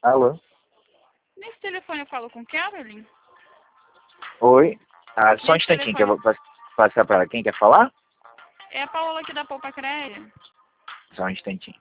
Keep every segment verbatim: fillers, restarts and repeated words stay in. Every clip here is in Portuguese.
Alô? Nesse telefone eu falo com Carolyn? Oi? Ah, só um Nesse instantinho que eu telefone... vou pas- passar para ela. Quem quer falar? É a Paola aqui da Poupa Crédito. Só um instantinho.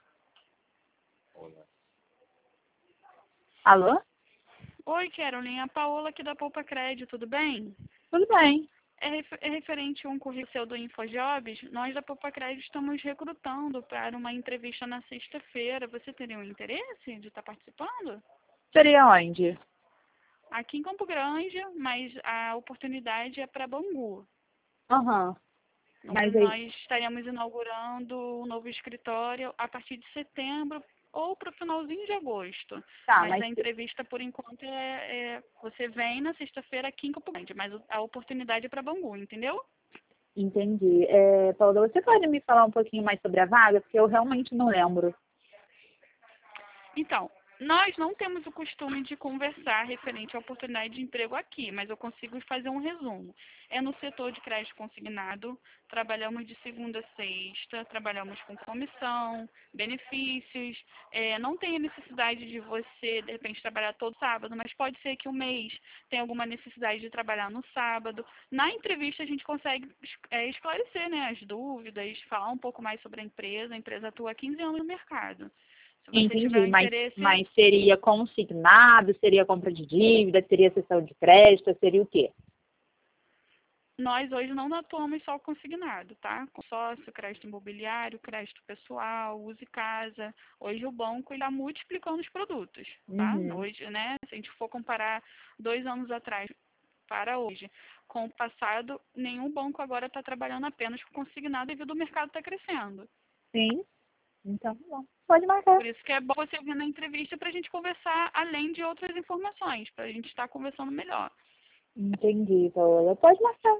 Alô? Oi, Carolyn. A Paola aqui da Poupa Crédito, tudo bem? Tudo bem. É, ref- é referente a um currículo seu do InfoJobs. Nós da Poupa Crédito estamos recrutando para uma entrevista na sexta-feira. Você teria um interesse de estar participando? Seria onde? Aqui em Campo Grande, mas a oportunidade é para Bangu. Aham. Mas aí, Nós estaremos inaugurando um novo escritório a partir de setembro ou para o finalzinho de agosto. tá, Mas mas a entrevista, por enquanto, é, é- você vem na sexta-feira aqui em Campo Grande, mas o- a oportunidade é para Bangu, entendeu? entendi. É, Paula, você pode me falar um pouquinho mais sobre a vaga? Porque eu realmente não lembro. Então, nós não temos o costume de conversar referente à oportunidade de emprego aqui, mas eu consigo fazer um resumo. É no setor de crédito consignado, trabalhamos de segunda a sexta, trabalhamos com comissão, benefícios, é, não tem a necessidade de você, de repente, trabalhar todo sábado, mas pode ser que um mês tenha alguma necessidade de trabalhar no sábado. Na entrevista a gente consegue é, esclarecer, né, as dúvidas, falar um pouco mais sobre a empresa. A empresa atua há quinze anos no mercado. Se você tiver Entendi, um mas, interesse, mas seria consignado, seria compra de dívida, seria cessão de crédito, seria o quê? nós hoje não atuamos só consignado, tá? Consórcio, crédito imobiliário, crédito pessoal, use casa. Hoje o banco está multiplicando os produtos, tá? Uhum. Hoje, né? Se a gente for comparar dois anos atrás para hoje com o passado, nenhum banco agora está trabalhando apenas com consignado devido ao mercado estar crescendo. Sim. Então, tá bom. Pode marcar. Por isso que é bom você vir na entrevista para a gente conversar além de outras informações, para a gente estar conversando melhor. Entendi, Paola. Pode marcar.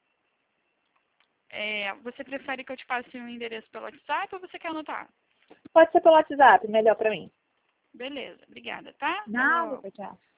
É, você prefere que eu te passe o endereço pelo WhatsApp ou você quer anotar? Pode ser pelo WhatsApp, melhor pra mim. Beleza, obrigada, tá? Até Nada, logo. tchau.